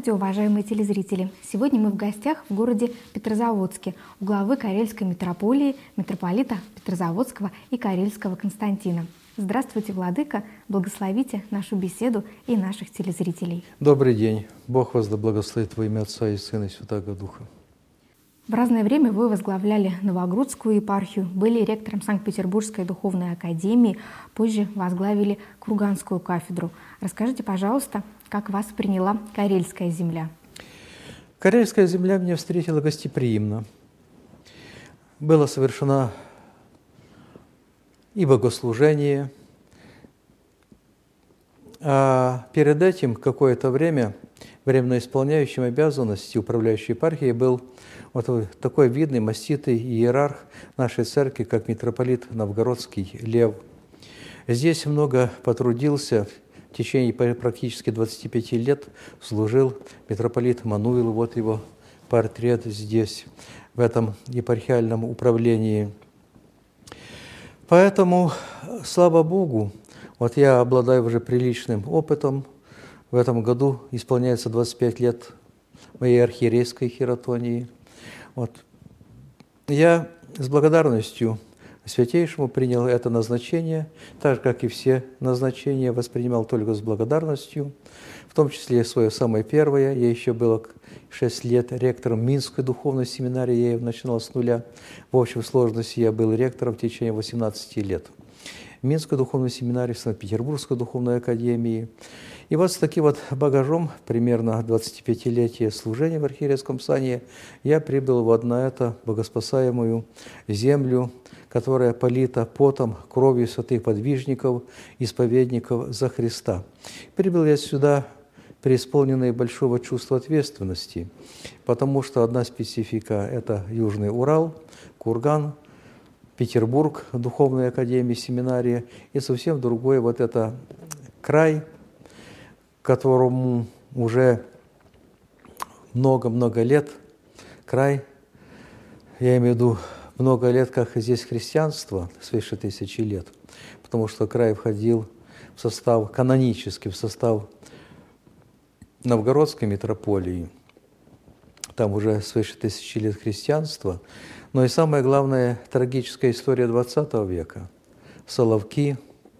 Здравствуйте, уважаемые телезрители! Сегодня мы в гостях в городе Петрозаводске у главы Карельской митрополии митрополита Петрозаводского и Карельского Константина. Здравствуйте, владыка! Благословите нашу беседу и наших телезрителей. Добрый день! Бог вас да благословит во имя Отца и Сына и Святаго Духа. В разное время вы возглавляли Новогрудскую епархию, были ректором Санкт-Петербургской духовной академии, позже возглавили Курганскую кафедру. Расскажите, пожалуйста, как вас приняла Карельская земля? Карельская земля меня встретила гостеприимно. Было совершено и богослужение, а перед этим какое-то время временно исполняющим обязанности управляющей епархией был вот такой видный, маститый иерарх нашей церкви, как митрополит Новгородский Лев. Здесь много потрудился, в течение практически 25 лет служил митрополит Мануил, вот его портрет здесь, в этом епархиальном управлении. Поэтому, слава Богу, вот я обладаю уже приличным опытом. В этом году исполняется 25 лет моей архиерейской хиротонии. Вот. Я с благодарностью Святейшему принял это назначение, так же, как и все назначения, воспринимал только с благодарностью, в том числе свое самое первое. Я еще был 6 лет ректором Минской духовной семинарии, я ее начинал с нуля. В общей сложности я был ректором в течение 18 лет. Минской духовной семинарии, Санкт-Петербургской духовной академии. И вот с таким вот багажом, примерно 25-летие служения в архиерейском сане, я прибыл вот на эту богоспасаемую землю, которая полита потом, кровью святых подвижников, исповедников за Христа. Прибыл я сюда преисполненный большого чувства ответственности, потому что одна специфика – это Южный Урал, Курган, Петербург, Духовная академия, семинария, и совсем другой вот это край, которому уже много-много лет, край, я имею в виду много лет, как здесь христианство, свыше 1000 лет, потому что край входил в состав, канонически в состав Новгородской митрополии, там уже свыше 1000 лет христианства. Но и самая главная трагическая история XX века. Соловки,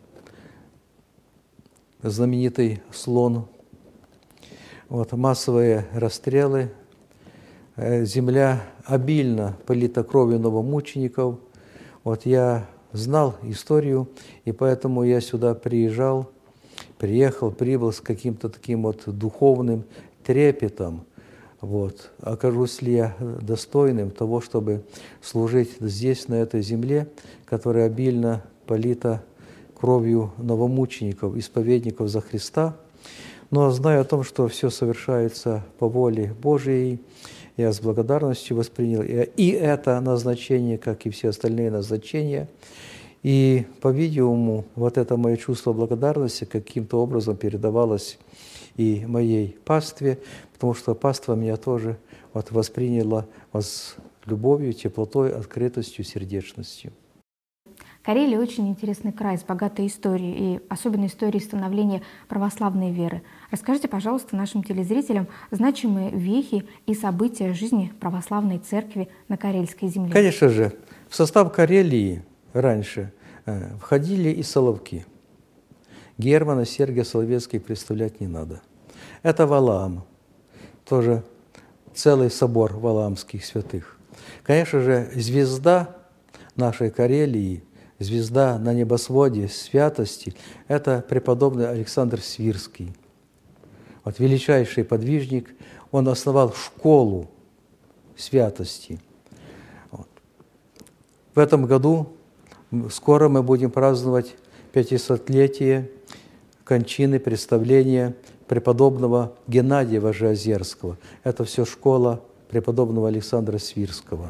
знаменитый слон, вот, массовые расстрелы, земля обильно полита кровью новомучеников. Вот я знал историю, и поэтому я сюда прибыл с каким-то таким вот духовным трепетом. Вот. Окажусь ли я достойным того, чтобы служить здесь, на этой земле, которая обильно полита кровью новомучеников, исповедников за Христа. Но зная о том, что все совершается по воле Божией, я с благодарностью воспринял и это назначение, как и все остальные назначения. И, по-видимому, вот это мое чувство благодарности каким-то образом передавалось и моей пастве, потому что паства меня тоже вот восприняла с любовью, теплотой, открытостью, сердечностью. Карелия очень интересный край с богатой историей, и особенно историей становления православной веры. Расскажите, пожалуйста, нашим телезрителям значимые вехи и события жизни православной церкви на Карельской земле. Конечно же, в состав Карелии раньше входили и Соловки. Германа Сергия Соловецкий представлять не надо. Это Валаам, тоже целый собор валаамских святых. Конечно же, звезда нашей Карелии, звезда на небосводе святости – это преподобный Александр Свирский. Вот величайший подвижник, он основал школу святости. Вот. В этом году скоро мы будем праздновать 500-летие кончины, представления преподобного Геннадия Вожеозерского. Это все школа преподобного Александра Свирского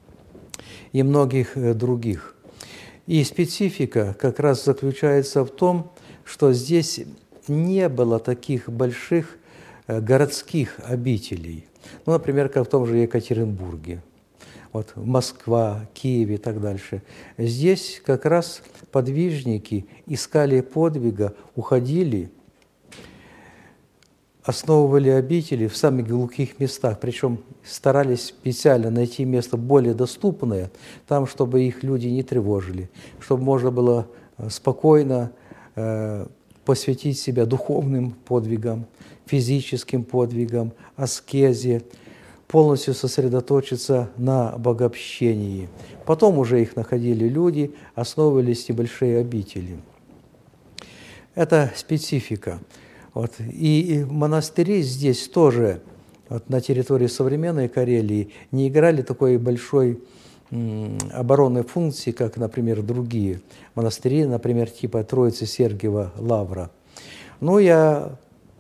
и многих других. И специфика как раз заключается в том, что здесь не было таких больших городских обителей. Ну, например, как в том же Екатеринбурге, вот, Москва, Киев и так дальше. Здесь как раз подвижники искали подвига, уходили основывали обители в самых глухих местах, причем старались специально найти место более доступное, там, чтобы их люди не тревожили, чтобы можно было спокойно посвятить себя духовным подвигам, физическим подвигам, аскезе, полностью сосредоточиться на богообщении. Потом уже их находили люди, основывались небольшие обители. Это специфика. Вот. И монастыри здесь тоже, вот, на территории современной Карелии, не играли такой большой оборонной функции, как, например, другие монастыри, например, типа Троицы Сергиева Лавра. Но я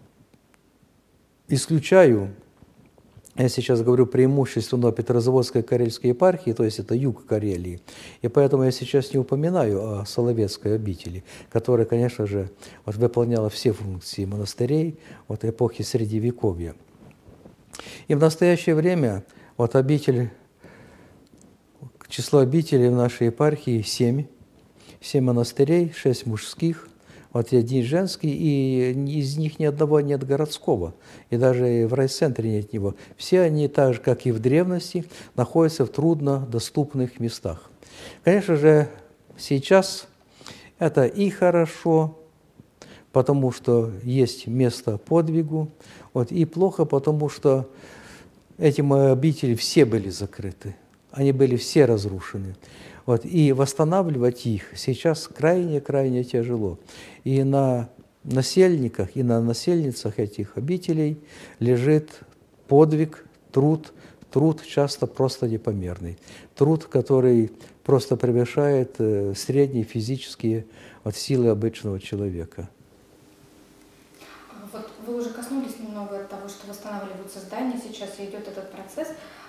исключаю, я сейчас говорю преимущественно о Петрозаводской Карельской епархии, то есть это юг Карелии, и поэтому я сейчас не упоминаю о Соловецкой обители, которая, конечно же, вот, выполняла все функции монастырей от эпохи Средневековья. И в настоящее время вот число обителей в нашей епархии 7 монастырей, 6 мужских, вот 1 женский, и из них ни одного нет городского, и даже в райцентре нет него. Все они, так же, как и в древности, находятся в труднодоступных местах. Конечно же, сейчас это и хорошо, потому что есть место подвигу, вот, и плохо, потому что эти обители все были закрыты, они были все разрушены. Вот, и восстанавливать их сейчас крайне-крайне тяжело. И на насельниках, и на насельницах этих обителей лежит подвиг, труд часто просто непомерный. Труд, который просто превышает средние физические силы обычного человека. Вот вы уже коснулись немного того, что восстанавливаются здания, сейчас идет этот процесс.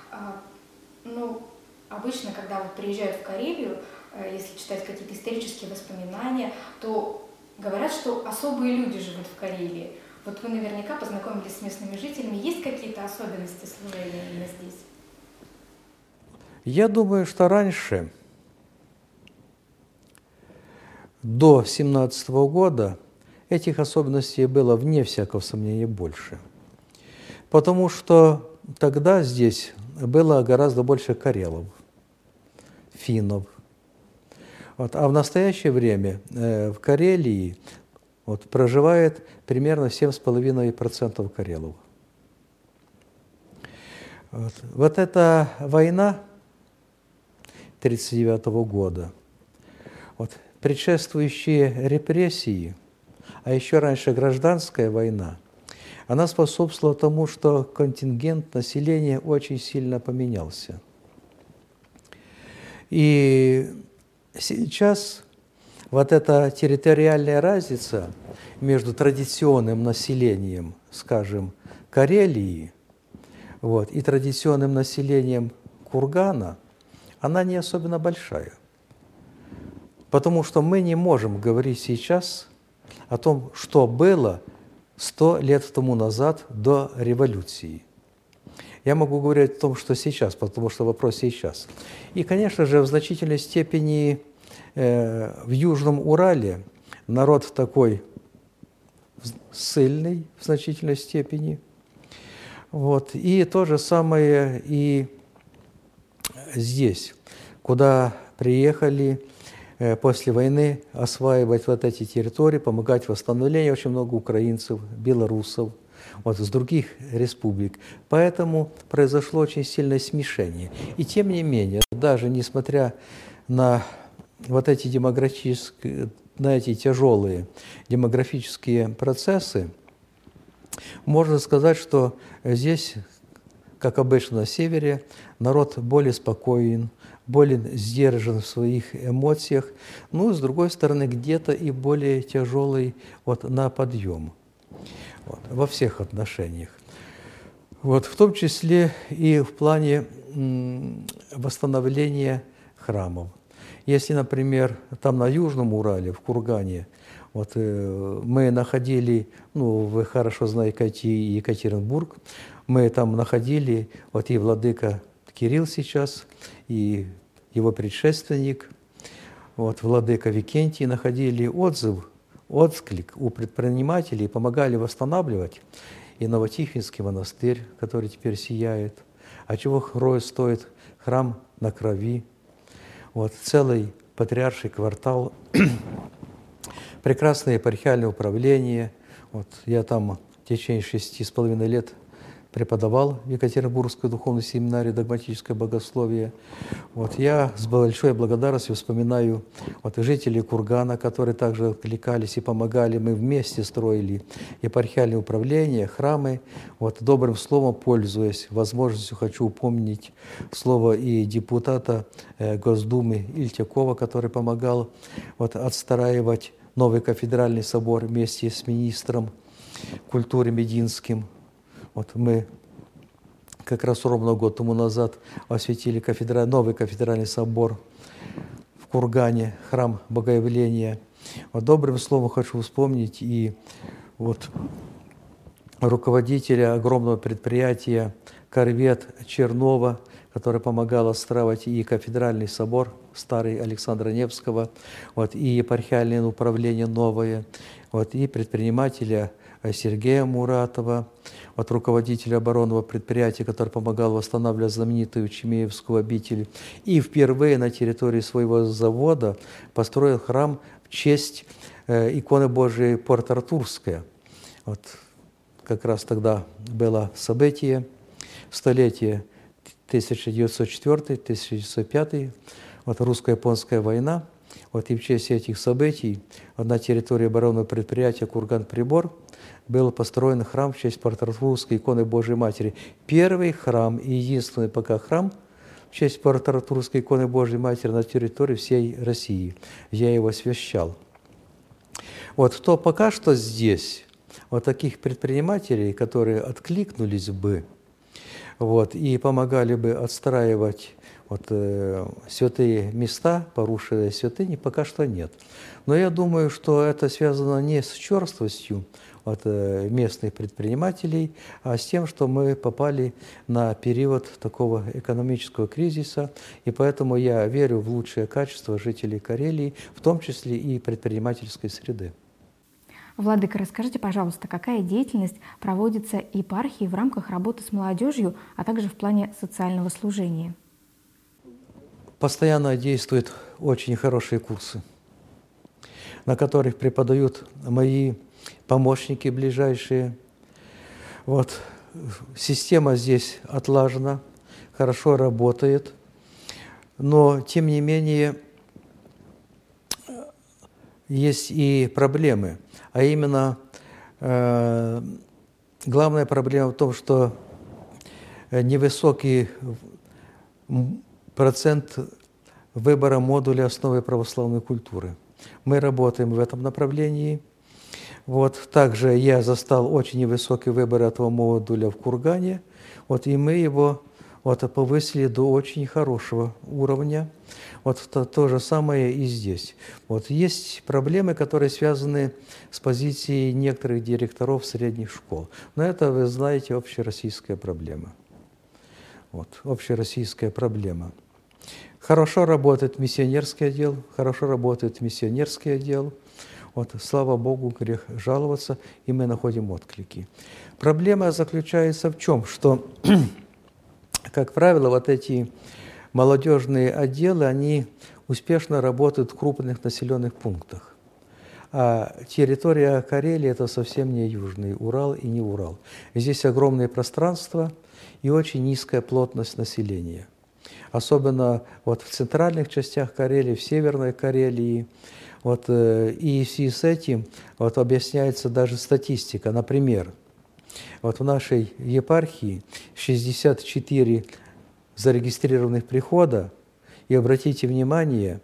Обычно, когда вот приезжают в Карелию, если читать какие-то исторические воспоминания, то говорят, что особые люди живут в Карелии. Вот вы наверняка познакомились с местными жителями. Есть какие-то особенности служения именно здесь? Я думаю, что раньше, до 1917 года, этих особенностей было, вне всякого сомнения, больше. Потому что тогда здесь было гораздо больше карелов, финнов. Вот. А в настоящее время в Карелии проживает примерно 7,5% карелов. Вот эта война 1939 года, предшествующие репрессии, а еще раньше гражданская война, она способствовала тому, что контингент населения очень сильно поменялся. И сейчас вот эта территориальная разница между традиционным населением, скажем, Карелии, и традиционным населением Кургана, она не особенно большая. Потому что мы не можем говорить сейчас о том, что было 100 лет тому назад до революции. Я могу говорить о том, что сейчас, потому что вопрос сейчас. И, конечно же, в значительной степени в Южном Урале народ такой ссыльный в значительной степени. И то же самое и здесь, куда приехали после войны осваивать эти территории, помогать в восстановлении очень много украинцев, белорусов, с других республик. Поэтому произошло очень сильное смешение. И тем не менее, даже несмотря на эти тяжелые демографические процессы, можно сказать, что здесь, как обычно на севере, народ более спокоен, более сдержан в своих эмоциях, с другой стороны, где-то и более тяжелый на подъем. Во всех отношениях. В том числе и в плане восстановления храмов. Если, например, там на Южном Урале, в Кургане, мы находили, вы хорошо знаете Екатеринбург, мы там находили, и владыка Кирилл сейчас, и его предшественник, владыка Викентий, находили отклик у предпринимателей, помогали восстанавливать. и Новотихвинский монастырь, который теперь сияет. А чего стоит храм на Крови? Вот, целый патриарший квартал, прекрасное епархиальное управление. Вот, я там в течение 6,5 лет преподавал в Екатеринбургской духовной семинарии догматическое богословие. Вот, я с большой благодарностью вспоминаю жителей Кургана, которые также откликались и помогали. Мы вместе строили епархиальное управление, храмы. Вот, добрым словом пользуясь, возможностью хочу упомнить слово и депутата Госдумы Ильтякова, который помогал отстраивать новый кафедральный собор вместе с министром культуры Мединским. Вот мы как раз ровно год тому назад осветили новый кафедральный собор в Кургане, храм Богоявления. Добрым словом хочу вспомнить и руководителя огромного предприятия «Корвет» Чернова, который помогал отстраивать и кафедральный собор старый Александра Невского, и епархиальное управление новое, и предпринимателя Сергея Муратова, руководителя оборонного предприятия, который помогал восстанавливать знаменитую Чемеевскую обитель, и впервые на территории своего завода построил храм в честь иконы Божией Порт-Артурская. Как раз тогда было событие, столетие 1904-1905, русско-японская война. И в честь этих событий на территории оборонного предприятия «Курган-Прибор» был построен храм в честь Порт-Артурской иконы Божией Матери. Первый храм и единственный пока храм в честь Порт-Артурской иконы Божией Матери на территории всей России. Я его освящал. То пока что здесь таких предпринимателей, которые откликнулись бы и помогали бы отстраивать святые места, порушенные святыни, пока что нет. Но я думаю, что это связано не с черствостью местных предпринимателей, а с тем, что мы попали на период такого экономического кризиса, и поэтому я верю в лучшее качество жителей Карелии, в том числе и предпринимательской среды. Владыка, расскажите, пожалуйста, какая деятельность проводится епархией в рамках работы с молодежью, а также в плане социального служения? Постоянно действуют очень хорошие курсы, на которых преподают мои помощники ближайшие. Система здесь отлажена, хорошо работает, но, тем не менее, есть и проблемы. А именно, главная проблема в том, что невысокий процент выбора модуля основы православной культуры. Мы работаем в этом направлении. Также я застал очень невысокий выбор этого модуля в Кургане, и мы его повысили до очень хорошего уровня. То же самое и здесь. Есть проблемы, которые связаны с позицией некоторых директоров средних школ. Но это, вы знаете, общероссийская проблема. Общероссийская проблема. Хорошо работает миссионерский отдел, слава Богу, грех жаловаться, и мы находим отклики. Проблема заключается в чем? Что, как правило, эти молодежные отделы, они успешно работают в крупных населенных пунктах. А территория Карелии – это совсем не Южный Урал и не Урал. Здесь огромные пространства и очень низкая плотность населения. Особенно в центральных частях Карелии, в Северной Карелии. И в связи с этим объясняется даже статистика. Например, в нашей епархии 64 зарегистрированных прихода, и обратите внимание,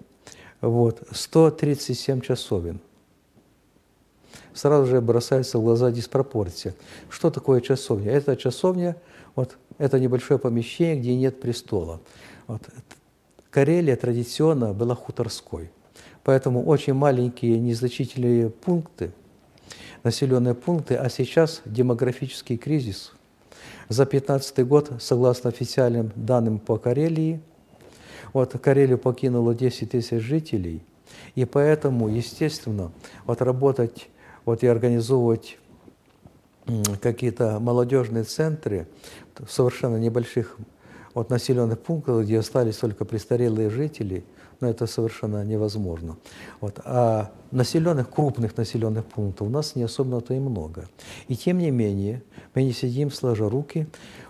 137 часовен. Сразу же бросается в глаза диспропорция. Что такое часовня? Это часовня, это небольшое помещение, где нет престола. Карелия традиционно была хуторской, поэтому очень маленькие незначительные пункты, населенные пункты, а сейчас демографический кризис. За 2015 год, согласно официальным данным по Карелии, Карелию покинуло 10 тысяч жителей, и поэтому, естественно, работать и организовывать какие-то молодежные центры в совершенно небольших населенных пунктах, где остались только престарелые жители, но это совершенно невозможно. А крупных населенных пунктов у нас не особенно-то и много. И тем не менее, мы не сидим сложа руки.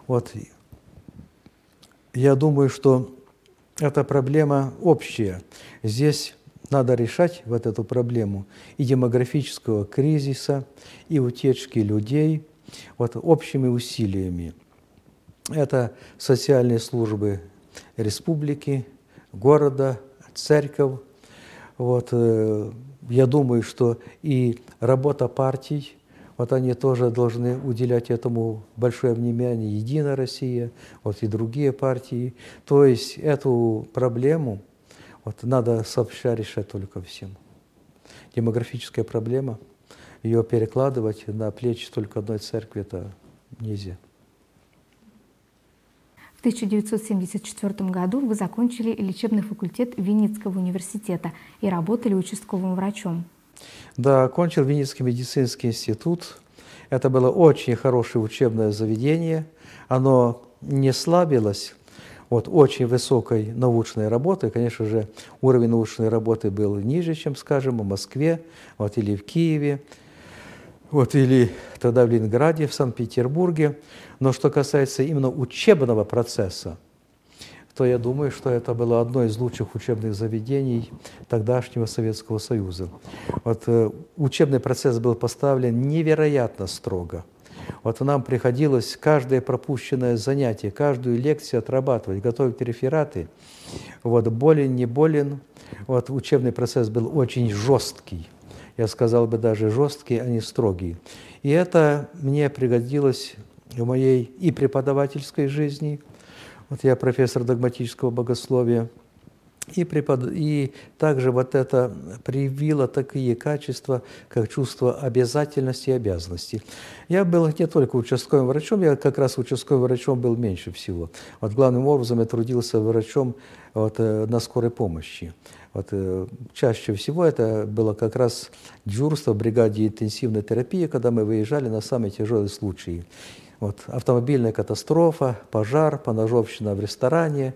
Я думаю, что эта проблема общая. Здесь надо решать эту проблему и демографического кризиса, и утечки людей общими усилиями. Это социальные службы республики, города, церковь. Я думаю, что и работа партий, они тоже должны уделять этому большое внимание. Единая Россия, и другие партии. То есть эту проблему надо сообща решать только всем. Демографическая проблема, ее перекладывать на плечи только одной церкви, это нельзя. В 1974 году вы закончили лечебный факультет Винницкого университета и работали участковым врачом. Да, окончил Винницкий медицинский институт. Это было очень хорошее учебное заведение. Оно не слабилось от очень высокой научной работы. Конечно же, уровень научной работы был ниже, чем, скажем, в Москве, или в Киеве, или тогда в Ленинграде, в Санкт-Петербурге. Но что касается именно учебного процесса, то я думаю, что это было одно из лучших учебных заведений тогдашнего Советского Союза. Учебный процесс был поставлен невероятно строго. Нам приходилось каждое пропущенное занятие, каждую лекцию отрабатывать, готовить рефераты. Болен, не болен. Учебный процесс был очень жесткий. Я сказал бы даже жесткий, а не строгий. И это мне пригодилось в моей и преподавательской жизни. Я профессор догматического богословия. И также это привило такие качества, как чувство обязательности и обязанности. Я был не только участковым врачом, я как раз участковым врачом был меньше всего. Главным образом я трудился врачом на скорой помощи. Чаще всего это было как раз дежурство в бригаде интенсивной терапии, когда мы выезжали на самые тяжелые случаи. Автомобильная катастрофа, пожар, поножовщина в ресторане,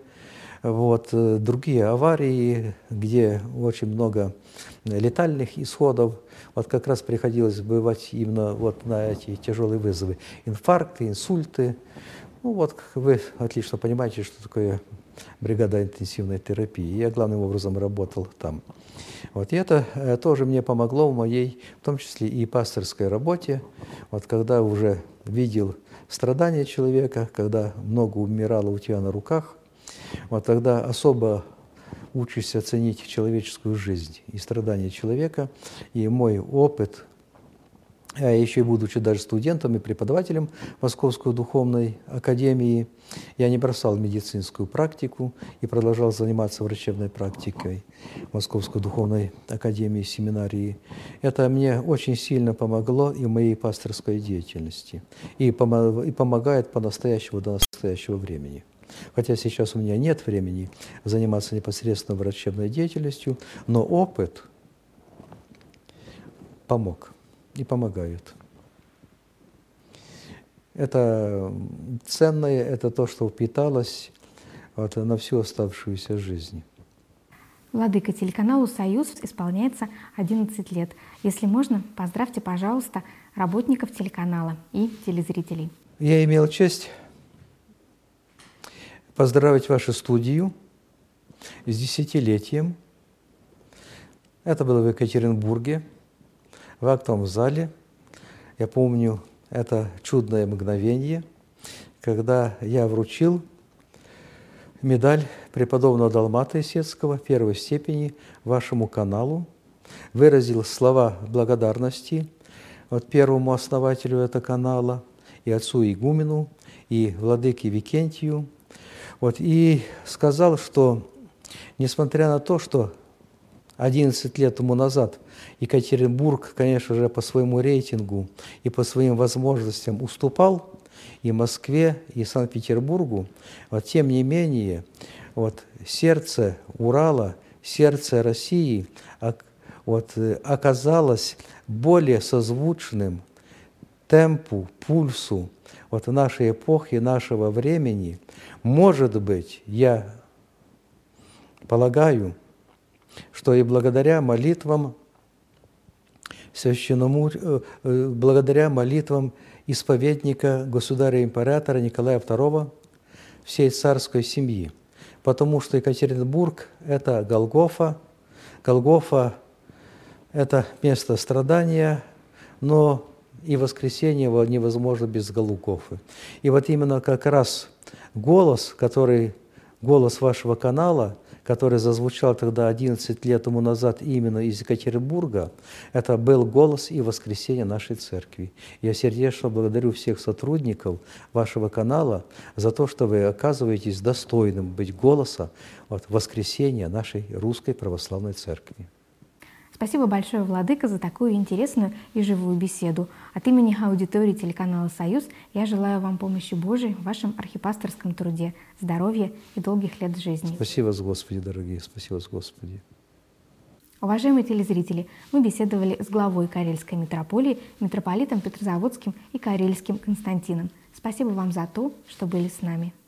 другие аварии, где очень много летальных исходов. Как раз приходилось бывать именно на эти тяжелые вызовы. Инфаркты, инсульты. Вы отлично понимаете, что такое бригада интенсивной терапии. Я главным образом работал там. И это тоже мне помогло в моей, в том числе и пасторской работе, когда уже видел страдания человека, когда много умирало у тебя на руках, тогда особо учишься ценить человеческую жизнь и страдания человека. И мой опыт, еще и будучи даже студентом и преподавателем Московской духовной академии, я не бросал медицинскую практику и продолжал заниматься врачебной практикой Московской духовной академии, семинарии. Это мне очень сильно помогло и в моей пасторской деятельности, и помогает по-настоящему до настоящего времени. Хотя сейчас у меня нет времени заниматься непосредственно врачебной деятельностью, но опыт помог и помогает. Это ценное, это то, что впиталось на всю оставшуюся жизнь. Владыка, телеканалу «Союз» исполняется 11 лет. Если можно, поздравьте, пожалуйста, работников телеканала и телезрителей. Я имел честь поздравить вашу студию с 10-летием. Это было в Екатеринбурге, в актовом зале. Я помню это чудное мгновение, когда я вручил медаль преподобного Далмата Исетского первой степени вашему каналу, выразил слова благодарности первому основателю этого канала, и отцу игумену, и владыке Викентию, и сказал, что несмотря на то, что 11 лет тому назад Екатеринбург, конечно же, по своему рейтингу и по своим возможностям уступал и Москве, и Санкт-Петербургу, тем не менее, сердце Урала, сердце России оказалось более созвучным темпу, пульсу вот нашей эпохи, нашего времени, может быть, я полагаю, что и благодаря молитвам благодаря молитвам исповедника, государя-императора Николая II, всей царской семьи. Потому что Екатеринбург – это Голгофа. Голгофа – это место страдания, но и воскресение невозможно без Голгофы. И вот именно как раз голос вашего канала, который зазвучал тогда 11 лет тому назад именно из Екатеринбурга, это был голос и воскресение нашей церкви. Я сердечно благодарю всех сотрудников вашего канала за то, что вы оказываетесь достойным быть голоса воскресения нашей Русской Православной Церкви. Спасибо большое, Владыка, за такую интересную и живую беседу. От имени аудитории телеканала «Союз» я желаю вам помощи Божией в вашем архипасторском труде, здоровья и долгих лет жизни. Спасибо, Господи, дорогие, спасибо, Господи. Уважаемые телезрители, мы беседовали с главой Карельской митрополии, митрополитом Петрозаводским и Карельским Константином. Спасибо вам за то, что были с нами.